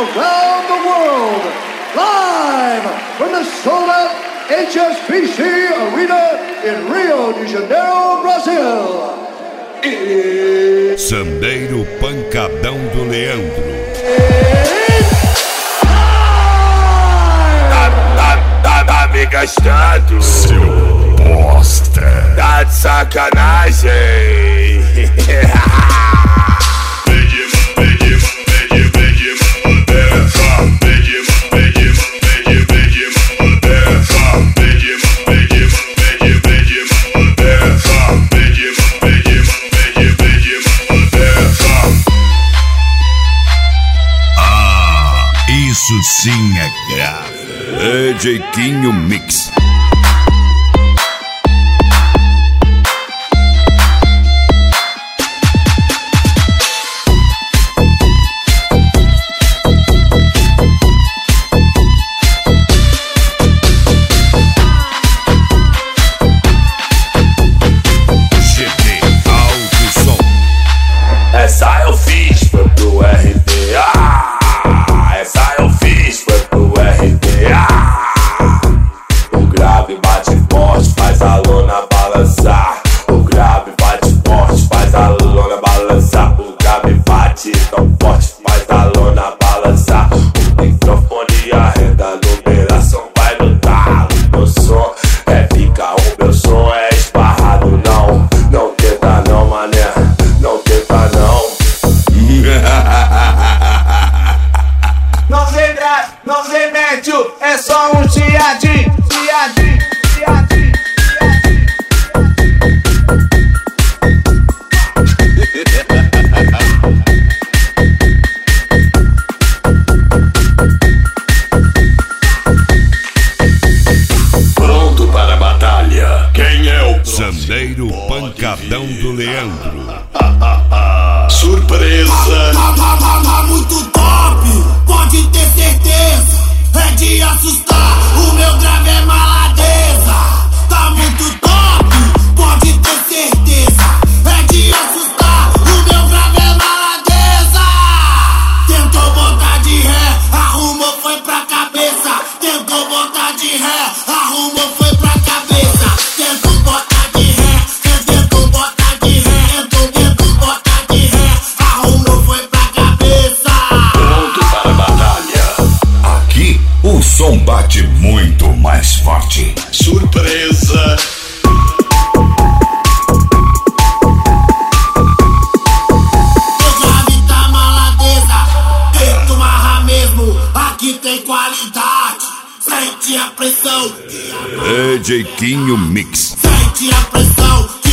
around the world, live from the sold-out HSBC Arena in Rio de Janeiro, Brasil. Sandeiro Pancadão do Leandro. Tá me gastando, seu bosta. tá de sacanagem. Isso sim é grave. É Jeitinho Mix. GD Alto Som. Essa eu fiz, foi pro RDA. Essa eu fiz, foi pro RDA. O grave bate forte, faz a lona balançar. O grave bate forte, faz a lona balançar. O grave bate tão forte, faz a lona balançar. O microfone arrenda, a numeração vai no talo. Meu som é fica, o meu som é esparrado. Não, não tenta não, mané, não tenta não. Não se mete, é só um chiadinho, chiadinho, chiadinho. Pronto para a batalha. Quem é o Sandeiro Pancadão do Leandro. surpresa? Tá muito top, pode ter certeza. É de assustar, o meu grave é maladeza. Tá muito top, pode ter certeza. É de assustar, o meu grave é maladeza. Tentou botar de ré, arrumou, foi pra cabeça. Tentou botar de ré, arrumou, foi pra cabeça. Tentou botar de ré, tentou botar de ré, tentou botar de ré, arrumou, foi pra cabeça. Pronto para a batalha. Aqui o som bate muito mais forte. Surpresa. Meu grave tá maladeza, tento marrar mesmo, aqui tem qualidade. Sente a pressão, É Jeitinho Mix. sente a pressão.